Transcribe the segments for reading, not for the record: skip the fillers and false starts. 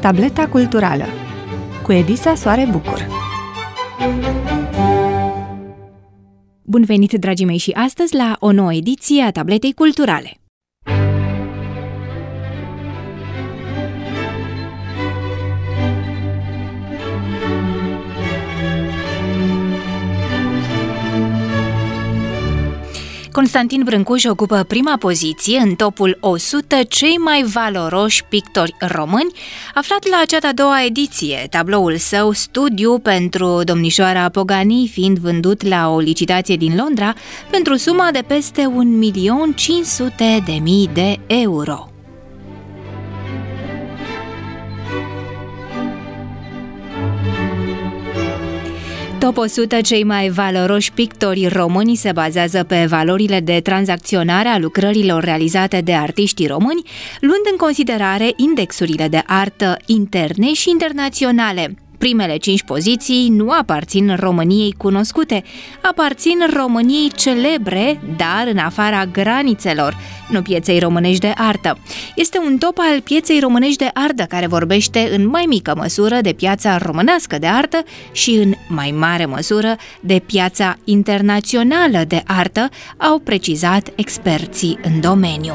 Tableta culturală cu Edisa Soare Bucur. Bun venit, dragii mei, și astăzi la o nouă ediție a Tabletei culturale. Constantin Brâncuș ocupă prima poziție în topul 100 cei mai valoroși pictori români, aflat la cea de-a doua ediție, tabloul său Studiu pentru domnișoara Pogani fiind vândut la o licitație din Londra pentru suma de peste 1.500.000 de euro. Top 100 cei mai valoroși pictori români se bazează pe valorile de tranzacționare a lucrărilor realizate de artiștii români, luând în considerare indexurile de artă interne și internaționale. Primele 5 poziții nu aparțin României cunoscute, aparțin României celebre, dar în afara granițelor, nu pieței românești de artă. Este un top al pieței românești de artă care vorbește în mai mică măsură de piața românească de artă și în mai mare măsură de piața internațională de artă, au precizat experții în domeniu.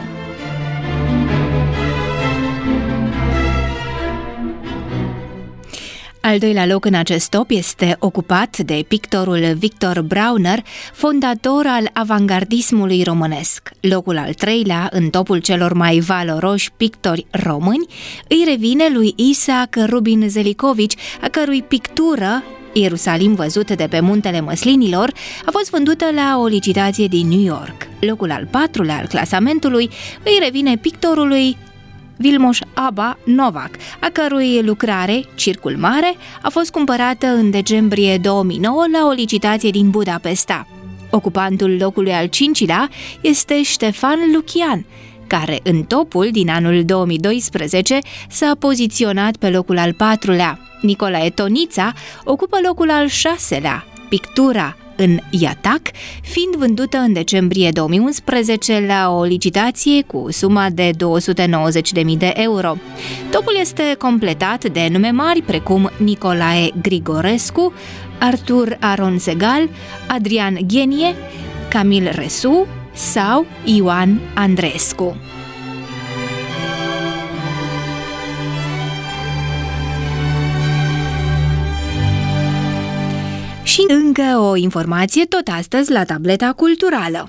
Al doilea loc în acest top este ocupat de pictorul Victor Brauner, fondator al avangardismului românesc. Locul al treilea în topul celor mai valoroși pictori români îi revine lui Isaac Rubin Zelicovici, a cărui pictură Ierusalim văzut de pe muntele măslinilor a fost vândută la o licitație din New York. Locul al patrulea al clasamentului îi revine pictorului Vilmos Aba Novak, a cărui lucrare, Circul Mare, a fost cumpărată în decembrie 2009 la o licitație din Budapesta. Ocupantul locului al cincilea este Ștefan Lucian, care în topul din anul 2012 s-a poziționat pe locul al patrulea. Nicolae Tonița ocupă locul al șaselea, pictura în Iatac, fiind vândută în decembrie 2011 la o licitație cu suma de 290.000 de euro. Topul este completat de nume mari precum Nicolae Grigorescu, Artur Aron Segal, Adrian Ghenie, Camil Resu sau Ioan Andreescu. Și încă o informație tot astăzi la Tableta culturală.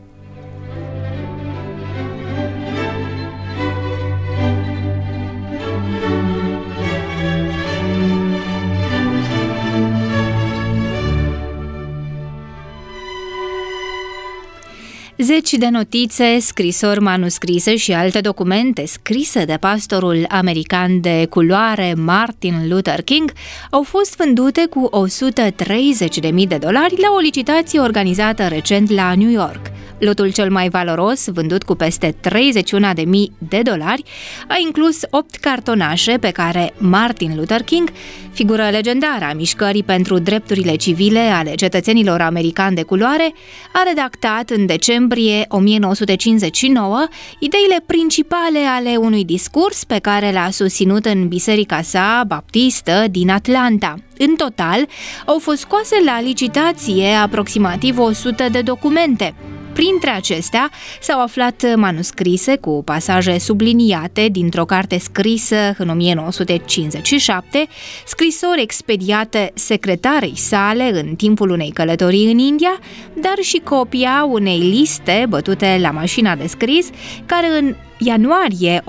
Zeci de notițe, scrisori manuscrise și alte documente scrise de pastorul american de culoare Martin Luther King au fost vândute cu $130.000 la o licitație organizată recent la New York. Lotul cel mai valoros, vândut cu peste $31.000, a inclus 8 cartonașe pe care Martin Luther King, figură legendară a mișcării pentru drepturile civile ale cetățenilor americani de culoare, a redactat în decembrie 1959 ideile principale ale unui discurs pe care l-a susținut în biserica sa baptistă din Atlanta. În total, au fost scoase la licitație aproximativ 100 de documente. Printre acestea s-au aflat manuscrise cu pasaje subliniate dintr-o carte scrisă în 1957, scrisori expediate secretarei sale în timpul unei călătorii în India, dar și copia unei liste bătute la mașina de scris, care în ianuarie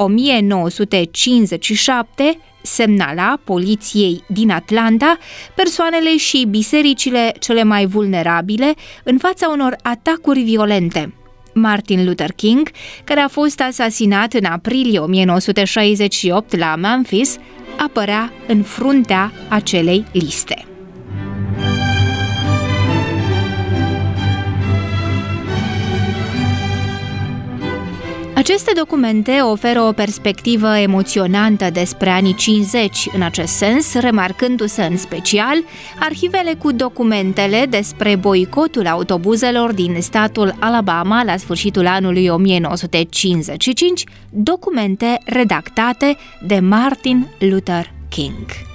1957 semnala poliției din Atlanta persoanele și bisericile cele mai vulnerabile în fața unor atacuri violente. Martin Luther King, care a fost asasinat în aprilie 1968 la Memphis, apărea în fruntea acelei liste. Aceste documente oferă o perspectivă emoționantă despre anii 50 în acest sens, remarcându-se în special arhivele cu documentele despre boicotul autobuzelor din statul Alabama la sfârșitul anului 1955, documente redactate de Martin Luther King.